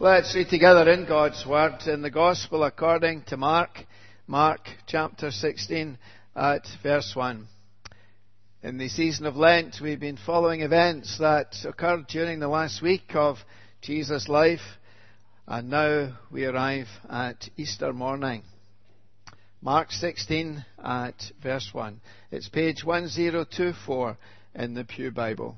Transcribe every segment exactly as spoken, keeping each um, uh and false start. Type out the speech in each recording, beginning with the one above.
Let's read together in God's Word in the Gospel according to Mark, Mark chapter sixteen at verse one. In the season of Lent, we've been following events that occurred during the last week of Jesus' life, and now we arrive at Easter morning. Mark sixteen at verse one. It's page one thousand twenty-four in the Pew Bible.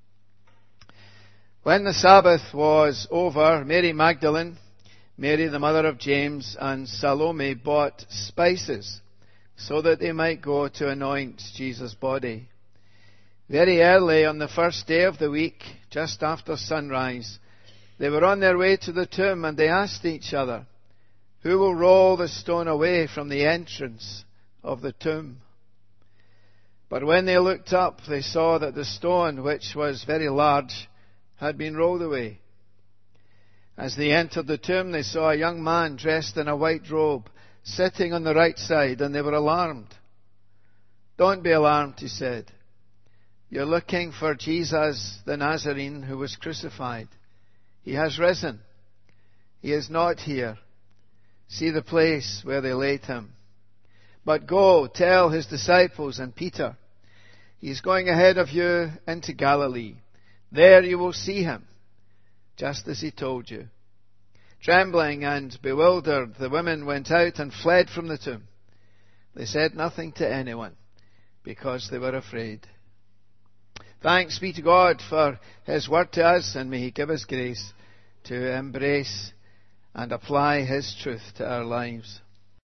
When the Sabbath was over, Mary Magdalene, Mary the mother of James, and Salome bought spices so that they might go to anoint Jesus' body. Very early on the first day of the week, just after sunrise, they were on their way to the tomb, and they asked each other, "Who will roll the stone away from the entrance of the tomb?" But when they looked up, they saw that the stone, which was very large, had been rolled away. As they entered the tomb, they saw a young man dressed in a white robe, sitting on the right side, and they were alarmed. "Don't be alarmed," he said. "You're looking for Jesus the Nazarene who was crucified. He has risen. He is not here. See the place where they laid him. But go, tell his disciples and Peter, he is going ahead of you into Galilee. There you will see him, just as he told you." Trembling and bewildered, the women went out and fled from the tomb. They said nothing to anyone, because they were afraid. Thanks be to God for his word to us, and may he give us grace to embrace and apply his truth to our lives.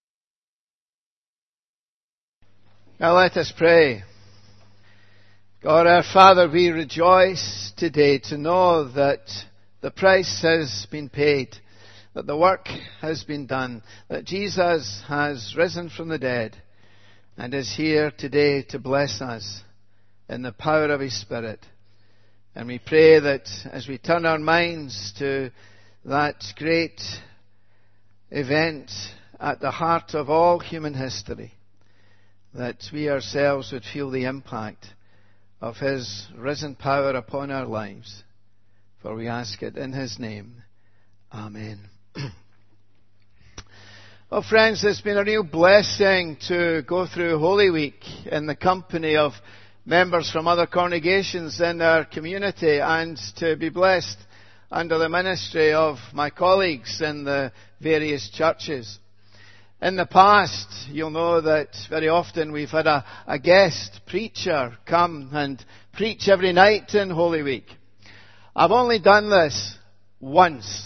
Now let us pray. God our Father, we rejoice today to know that the price has been paid, that the work has been done, that Jesus has risen from the dead and is here today to bless us in the power of his Spirit. And we pray that as we turn our minds to that great event at the heart of all human history, that we ourselves would feel the impact of his risen power upon our lives. For we ask it in his name. Amen. Well, friends, it's been a real blessing to go through Holy Week in the company of members from other congregations in our community, and to be blessed under the ministry of my colleagues in the various churches. In the past, you'll know that very often we've had a, a guest preacher come and preach every night in Holy Week. I've only done this once.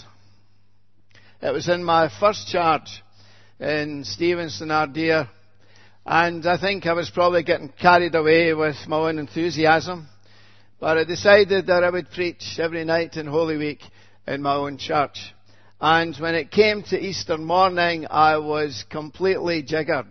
It was in my first charge in Stevenson, Ardere, and I think I was probably getting carried away with my own enthusiasm, but I decided that I would preach every night in Holy Week in my own church. And when it came to Easter morning, I was completely jiggered.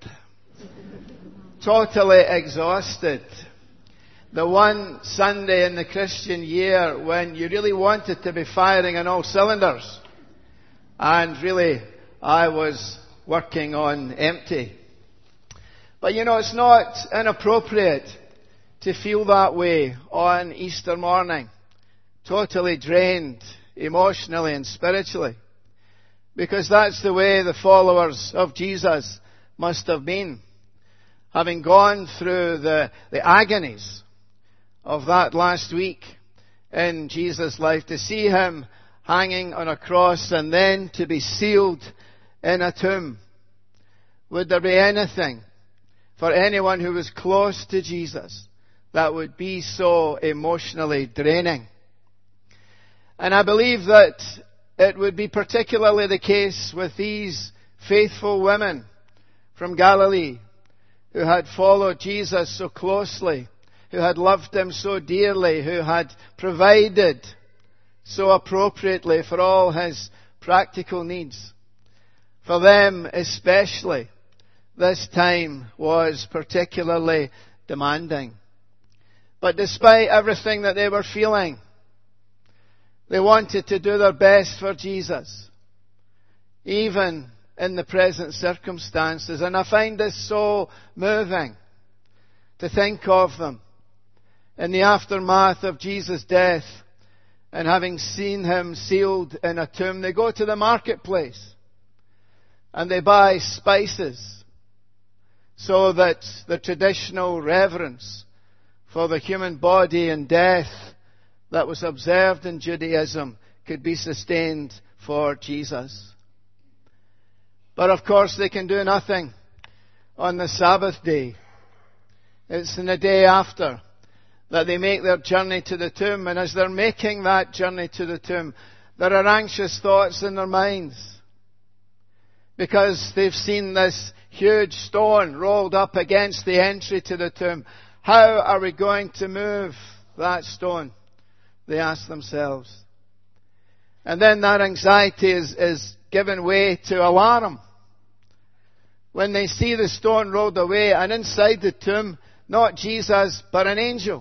Totally exhausted. The one Sunday in the Christian year when you really wanted to be firing on all cylinders. And really, I was working on empty. But you know, it's not inappropriate to feel that way on Easter morning. Totally drained emotionally and spiritually. Because that's the way the followers of Jesus must have been. Having gone through the, the agonies of that last week in Jesus' life, to see him hanging on a cross and then to be sealed in a tomb. Would there be anything for anyone who was close to Jesus that would be so emotionally draining? And I believe that it would be particularly the case with these faithful women from Galilee who had followed Jesus so closely, who had loved him so dearly, who had provided so appropriately for all his practical needs. For them especially, this time was particularly demanding. But despite everything that they were feeling, they wanted to do their best for Jesus, even in the present circumstances. And I find this so moving to think of them in the aftermath of Jesus' death and having seen him sealed in a tomb, they go to the marketplace and they buy spices so that the traditional reverence for the human body and death that was observed in Judaism could be sustained for Jesus. But of course they can do nothing on the Sabbath day. It's in the day after that they make their journey to the tomb, and as they're making that journey to the tomb, there are anxious thoughts in their minds, because they've seen this huge stone rolled up against the entry to the tomb. How are we going to move that stone? They ask themselves. And then that anxiety is, is given way to alarm when they see the stone rolled away, and inside the tomb, not Jesus, but an angel.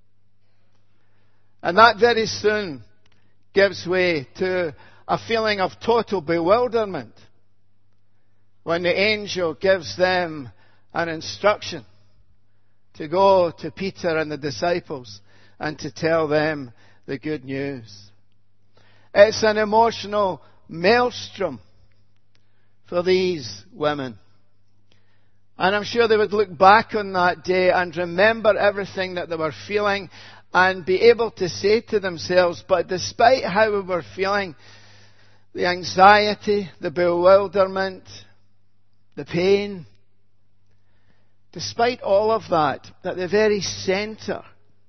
And that very soon gives way to a feeling of total bewilderment when the angel gives them an instruction to go to Peter and the disciples and to tell them the good news. It's an emotional maelstrom for these women. And I'm sure they would look back on that day and remember everything that they were feeling and be able to say to themselves, but despite how we were feeling, the anxiety, the bewilderment, the pain, despite all of that, at the very center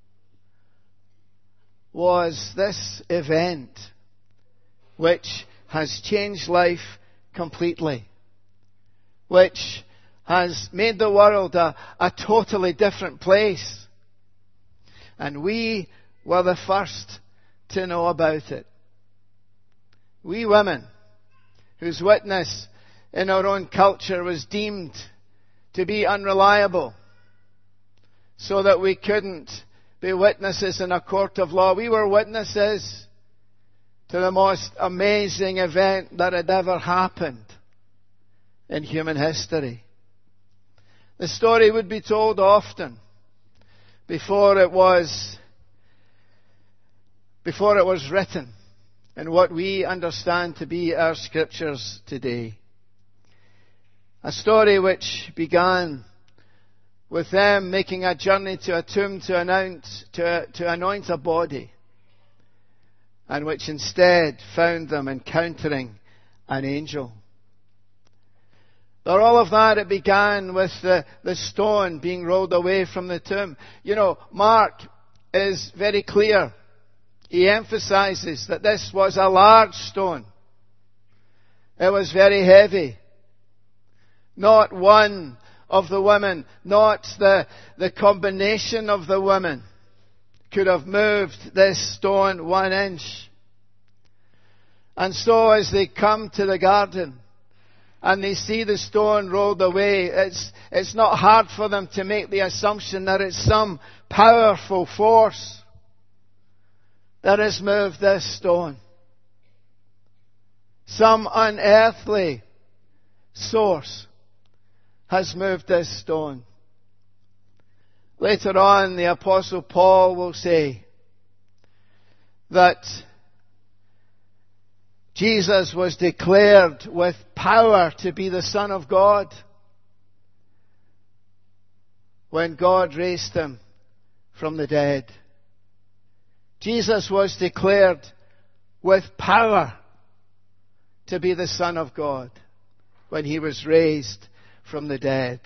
was this event which has changed life completely, which has made the world a, a totally different place. And we were the first to know about it. We women, whose witness in our own culture was deemed to be unreliable, so that we couldn't be witnesses in a court of law. We were witnesses to the most amazing event that had ever happened in human history. The story would be told often before it was before it was written in what we understand to be our scriptures today. A story which began with them making a journey to a tomb to announce, to, to anoint a body, and which instead found them encountering an angel. For all of that, it began with the, the stone being rolled away from the tomb. You know, Mark is very clear. He emphasizes that this was a large stone. It was very heavy. Not one of the women, not the, the combination of the women could have moved this stone one inch. And so as they come to the garden, and they see the stone rolled away, it's, it's not hard for them to make the assumption that it's some powerful force that has moved this stone. Some unearthly source has moved this stone. Later on, the Apostle Paul will say that Jesus was declared with power to be the Son of God when God raised him from the dead. Jesus was declared with power to be the Son of God when he was raised from the dead.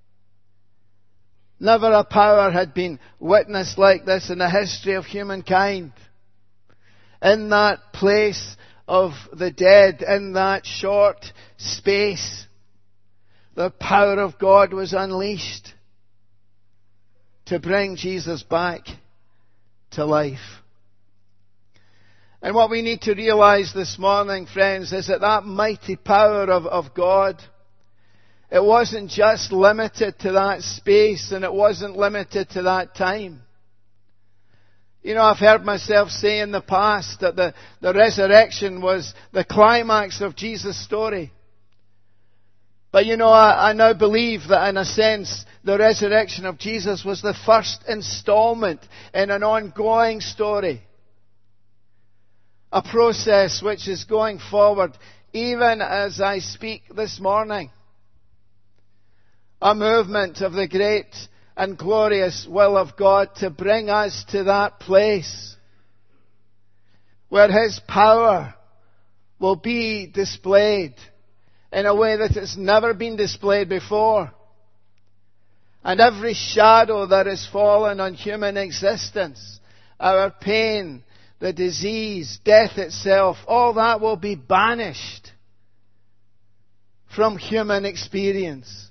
Never a power had been witnessed like this in the history of humankind. In that place of the dead, in that short space, the power of God was unleashed to bring Jesus back to life. And what we need to realize this morning, friends, is that that mighty power of, of God, it wasn't just limited to that space, and it wasn't limited to that time. You know, I've heard myself say in the past that the, the resurrection was the climax of Jesus' story. But you know, I, I now believe that in a sense, the resurrection of Jesus was the first installment in an ongoing story A process which is going forward even as I speak this morning. A movement of the great and glorious will of God to bring us to that place where His power will be displayed in a way that it's never been displayed before. And every shadow that has fallen on human existence, our pain, the disease, death itself, all that will be banished from human experience.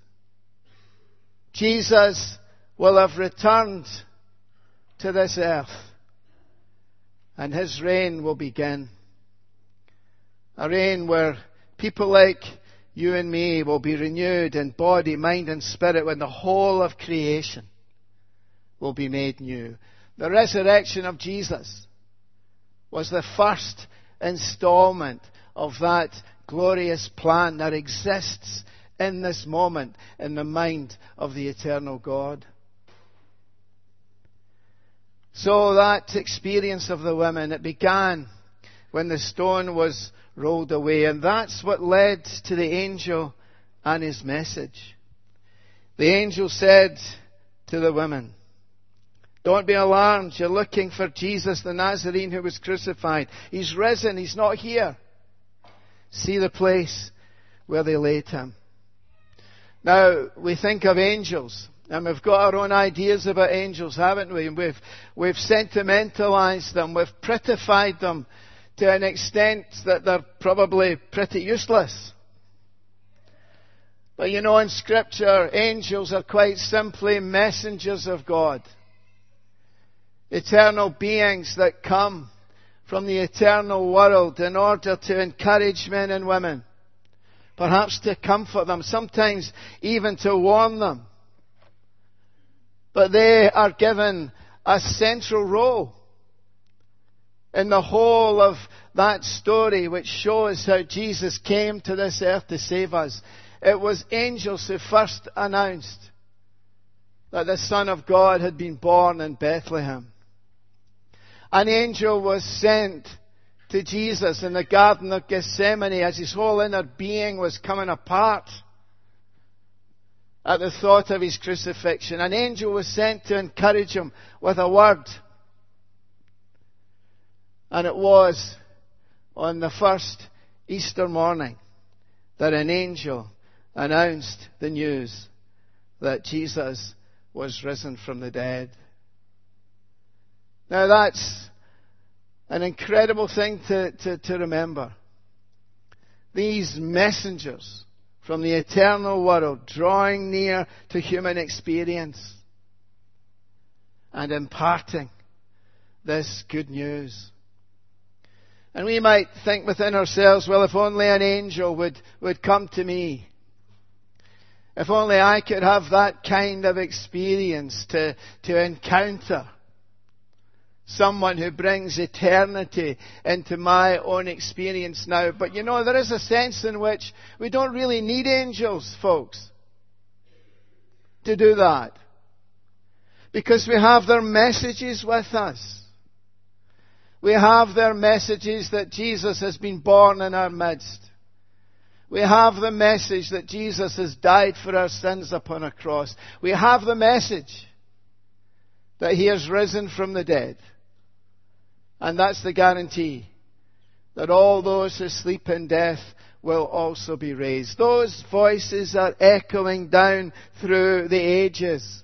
Jesus will have returned to this earth, and His reign will begin. A reign where people like you and me will be renewed in body, mind and spirit, when the whole of creation will be made new. The resurrection of Jesus was the first installment of that glorious plan that exists in this moment in the mind of the eternal God. So that experience of the women, it began when the stone was rolled away, and that's what led to the angel and his message. The angel said to the women, "Don't be alarmed. You're looking for Jesus the Nazarene who was crucified. He's risen. He's not here. See the place where they laid Him." Now, we think of angels, and we've got our own ideas about angels, haven't we? And we've, we've sentimentalized them. We've prettified them to an extent that they're probably pretty useless. But you know, in Scripture, angels are quite simply messengers of God. Eternal beings that come from the eternal world in order to encourage men and women. Perhaps to comfort them, sometimes even to warn them. But they are given a central role in the whole of that story which shows how Jesus came to this earth to save us. It was angels who first announced that the Son of God had been born in Bethlehem. An angel was sent to Jesus in the Garden of Gethsemane as his whole inner being was coming apart at the thought of his crucifixion. An angel was sent to encourage him with a word. And it was on the first Easter morning that an angel announced the news that Jesus was risen from the dead. Now that's an incredible thing to, to, to remember. These messengers from the eternal world drawing near to human experience and imparting this good news. And we might think within ourselves, well, if only an angel would, would come to me. If only I could have that kind of experience to, to encounter someone who brings eternity into my own experience now. But you know, there is a sense in which we don't really need angels, folks, to do that. Because we have their messages with us. We have their messages that Jesus has been born in our midst. We have the message that Jesus has died for our sins upon a cross. We have the message that He has risen from the dead. And that's the guarantee that all those who sleep in death will also be raised. Those voices are echoing down through the ages.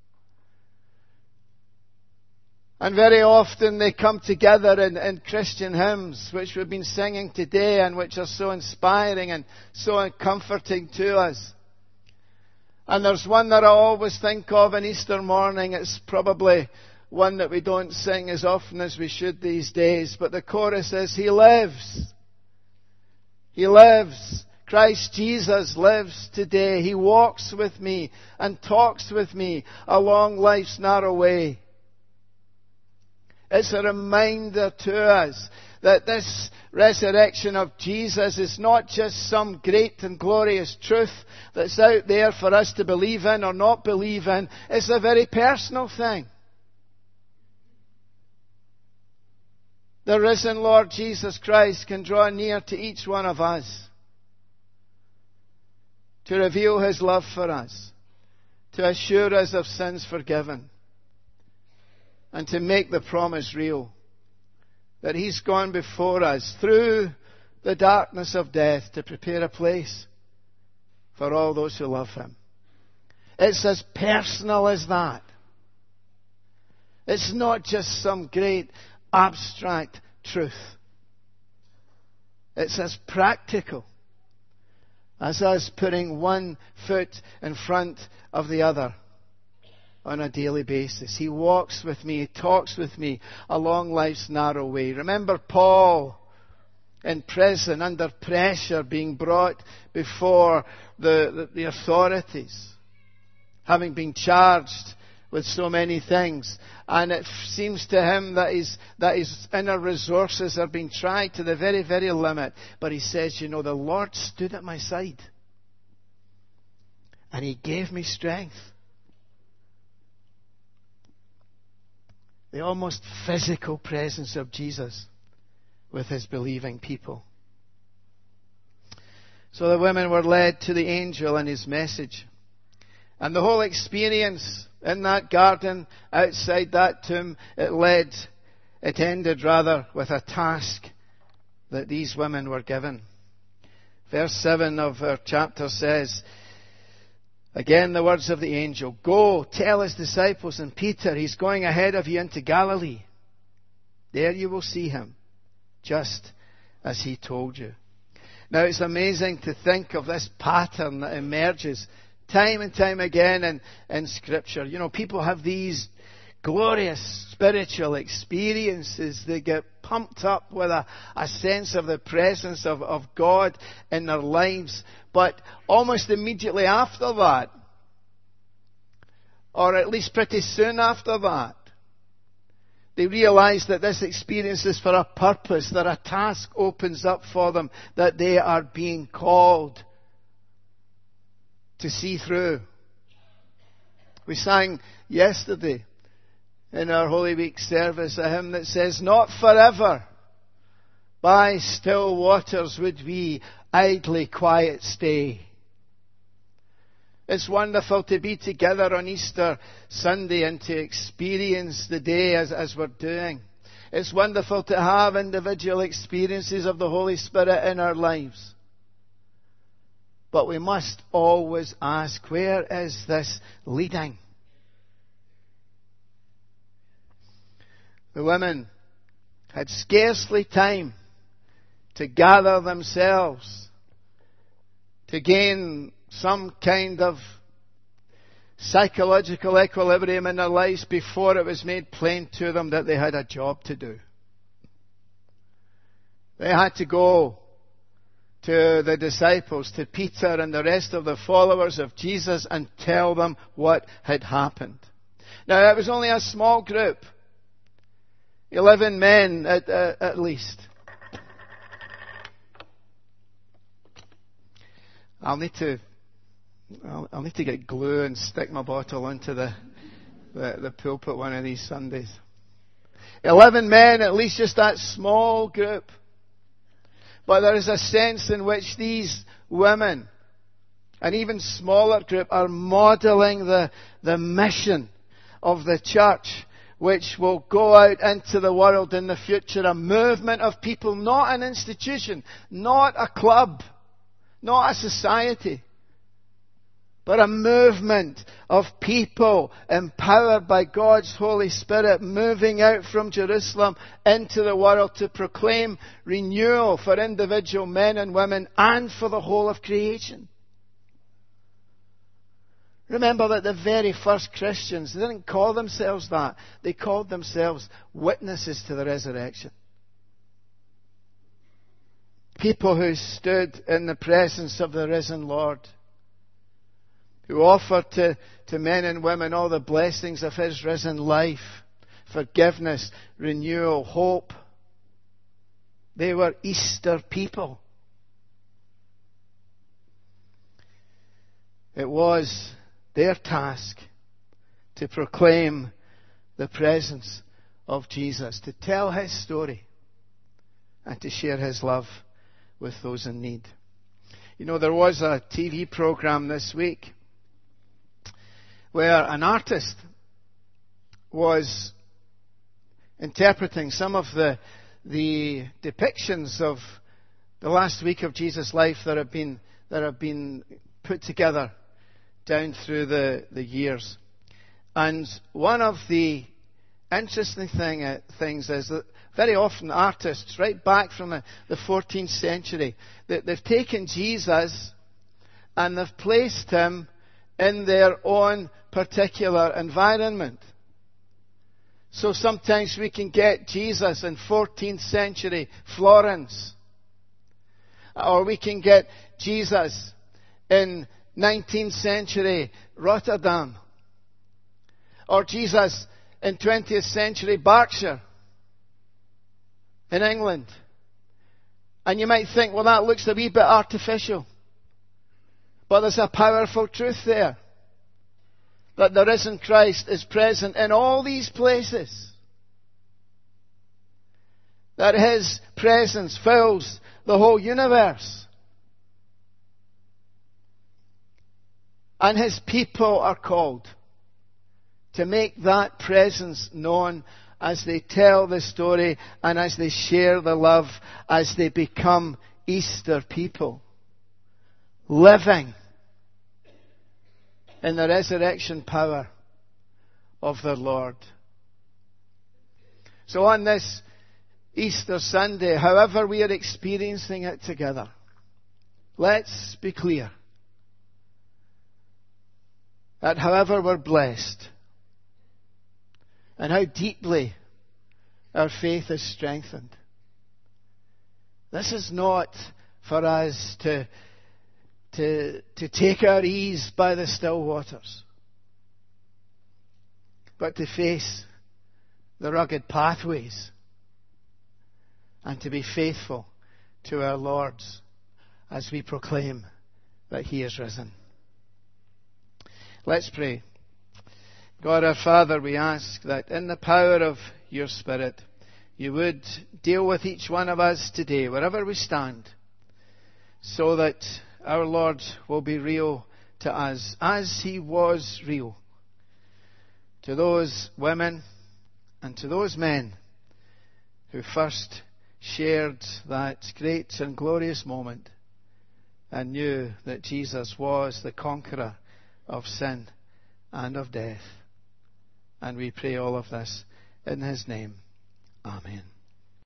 And very often they come together in, in Christian hymns, which we've been singing today and which are so inspiring and so comforting to us. And there's one that I always think of on Easter morning. It's probably one that we don't sing as often as we should these days. But the chorus is, He lives. He lives. Christ Jesus lives today. He walks with me and talks with me along life's narrow way. It's a reminder to us that this resurrection of Jesus is not just some great and glorious truth that's out there for us to believe in or not believe in. It's a very personal thing. the risen Lord Jesus Christ can draw near to each one of us to reveal His love for us, to assure us of sins forgiven, and to make the promise real that He's gone before us through the darkness of death to prepare a place for all those who love Him. It's as personal as that. It's not just some great abstract truth. It's as practical as us putting one foot in front of the other on a daily basis. He walks with me, He talks with me along life's narrow way. Remember Paul in prison, under pressure, being brought before the, the, the authorities, having been charged with so many things. And it seems to him that his, that his inner resources are being tried to the very, very limit. But he says, you know, the Lord stood at my side. And He gave me strength. The almost physical presence of Jesus with His believing people. So the women were led to the angel and his message. And the whole experience in that garden, outside that tomb, it led, it ended rather, with a task that these women were given. Verse seven of our chapter says, again the words of the angel, "Go, tell His disciples and Peter, He's going ahead of you into Galilee. There you will see Him, just as He told you." Now it's amazing to think of this pattern that emerges time and time again in, in Scripture. You know, people have these glorious spiritual experiences. They get pumped up with a, a sense of the presence of, of God in their lives. But almost immediately after that, or at least pretty soon after that, they realize that this experience is for a purpose, that a task opens up for them, that they are being called to see through. We sang yesterday in our Holy Week service a hymn that says, "Not forever by still waters would we idly quiet stay." It's wonderful to be together on Easter Sunday and to experience the day as, as we're doing. It's wonderful to have individual experiences of the Holy Spirit in our lives. But we must always ask, where is this leading? The women had scarcely time to gather themselves, to gain some kind of psychological equilibrium in their lives before it was made plain to them that they had a job to do. They had to go to the disciples, to Peter and the rest of the followers of Jesus, and tell them what had happened. Now, it was only a small group. Eleven men at, uh, at least. I'll need to I'll, I'll need to get glue and stick my bottle into the, the, the pulpit one of these Sundays. Eleven men, at least, just that small group. But there is a sense in which these women, an even smaller group, are modelling the, the mission of the church, which will go out into the world in the future. A movement of people, not an institution, not a club, not a society, but a movement of people empowered by God's Holy Spirit, moving out from Jerusalem into the world to proclaim renewal for individual men and women and for the whole of creation. Remember that the very first Christians, they didn't call themselves that. They called themselves witnesses to the resurrection. People who stood in the presence of the risen Lord, who offered to, to men and women all the blessings of His risen life, forgiveness, renewal, hope. They were Easter people. It was their task to proclaim the presence of Jesus, to tell His story, and to share His love with those in need. You know, there was a T V program this week where an artist was interpreting some of the the depictions of the last week of Jesus' life that have been that have been put together down through the, the years. And one of the interesting thing, uh, things is that very often artists, right back from the, the fourteenth century, they, they've taken Jesus and they've placed Him in their own particular environment. So sometimes we can get Jesus in fourteenth century Florence. Or we can get Jesus in nineteenth century Rotterdam. Or Jesus in twentieth century Berkshire in England. And you might think, well, that looks a wee bit artificial. But there's a powerful truth there. That the risen Christ is present in all these places. That His presence fills the whole universe. And His people are called to make that presence known as they tell the story and as they share the love, as they become Easter people, living in the resurrection power of their Lord. So on this Easter Sunday, however we are experiencing it together, let's be clear that however we're blessed and how deeply our faith is strengthened, this is not for us to To, to take our ease by the still waters, but to face the rugged pathways and to be faithful to our Lord as we proclaim that He is risen. Let's pray. God our Father, we ask that in the power of Your Spirit, You would deal with each one of us today, wherever we stand, so that our Lord will be real to us as He was real to those women and to those men who first shared that great and glorious moment and knew that Jesus was the conqueror of sin and of death. And we pray all of this in His name. Amen.